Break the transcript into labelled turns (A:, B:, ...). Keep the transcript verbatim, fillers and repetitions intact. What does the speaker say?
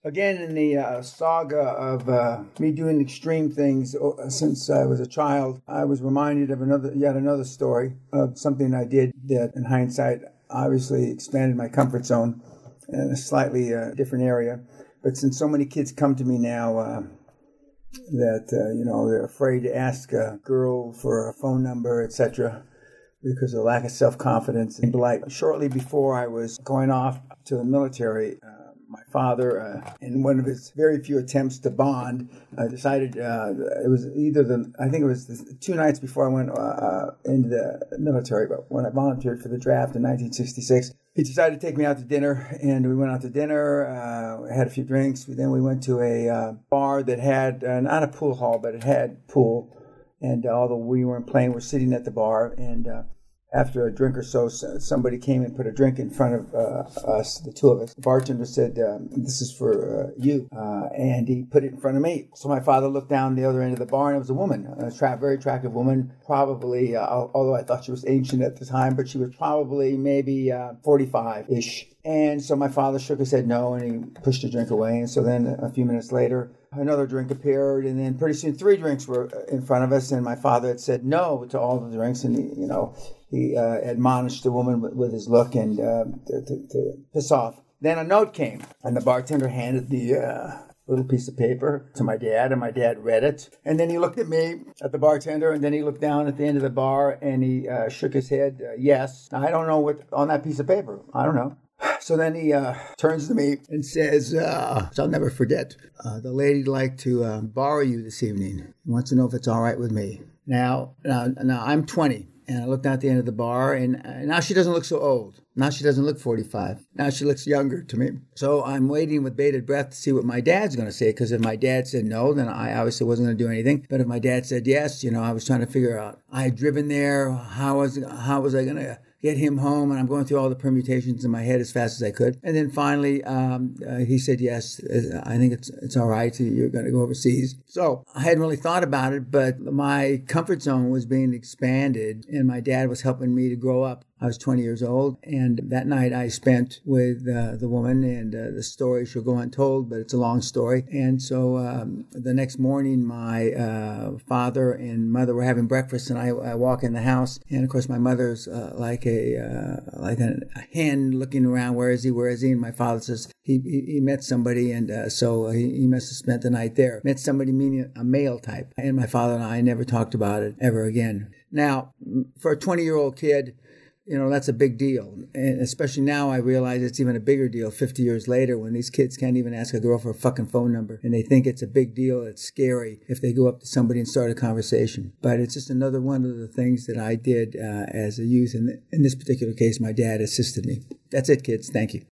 A: Again, in the uh, saga of uh, me doing extreme things uh, since I was a child, I was reminded of another, yet another story of something I did that, in hindsight, obviously expanded my comfort zone in a slightly uh, different area. But since so many kids come to me now uh, that, uh, you know, they're afraid to ask a girl for a phone number, et cetera, because of lack of self-confidence and delight. Shortly before I was going off to the military, uh, my father, uh, in one of his very few attempts to bond, uh, decided uh, it was either the, I think it was the two nights before I went uh, into the military, but when I volunteered for the draft in nineteen sixty-six, he decided to take me out to dinner, and we went out to dinner, uh, had a few drinks, then we went to a uh, bar that had, uh, not a pool hall, but it had pool, and uh, although we weren't playing, we're sitting at the bar, and uh, after a drink or so, somebody came and put a drink in front of uh, us, the two of us. The bartender said, um, this is for uh, you. Uh, and he put it in front of me. So my father looked down the other end of the bar, and it was a woman, a tra- very attractive woman, probably, uh, although I thought she was ancient at the time, but she was probably maybe uh, forty-five-ish. And so my father shook his head no, and he pushed the drink away. And so then a few minutes later, another drink appeared, and then pretty soon three drinks were in front of us, and my father had said no to all the drinks, and he, you know, he uh, admonished the woman with, with his look and uh, to, to, to piss off. Then a note came, and the bartender handed the uh, little piece of paper to my dad, and my dad read it. And then he looked at me, at the bartender, and then he looked down at the end of the bar, and he uh, shook his head, uh, yes. Now, I don't know what on that piece of paper. I don't know. So then he uh, turns to me and says, uh, I'll never forget, uh, the lady'd like to uh, borrow you this evening. He wants to know if it's all right with me. Now, now, now I'm twenty, and I look down at the end of the bar, and uh, now she doesn't look so old. Now she doesn't look forty-five. Now she looks younger to me. So I'm waiting with bated breath to see what my dad's going to say, because if my dad said no, then I obviously wasn't going to do anything. But if my dad said yes, you know, I was trying to figure out. I had driven there. How was, how was I going to get him home? And I'm going through all the permutations in my head as fast as I could. And then finally, um, uh, he said, yes, I think it's it's all right. You're going to go overseas. So I hadn't really thought about it, but my comfort zone was being expanded, and my dad was helping me to grow up. I was twenty years old, and that night I spent with uh, the woman, and uh, the story shall go untold, but it's a long story. And so um, the next morning, my uh, father and mother were having breakfast, and I, I walk in the house, and of course my mother's uh, like a uh, like a, a hen looking around. Where is he? Where is he? And my father says he he, he met somebody, and uh, so he, he must have spent the night there. Met somebody meaning a male type, and my father and I never talked about it ever again. Now, for a twenty-year-old kid, you know, that's a big deal. And especially now I realize it's even a bigger deal fifty years later, when these kids can't even ask a girl for a fucking phone number. And they think it's a big deal. It's scary if they go up to somebody and start a conversation. But it's just another one of the things that I did uh, as a youth. And in this particular case, my dad assisted me. That's it, kids. Thank you.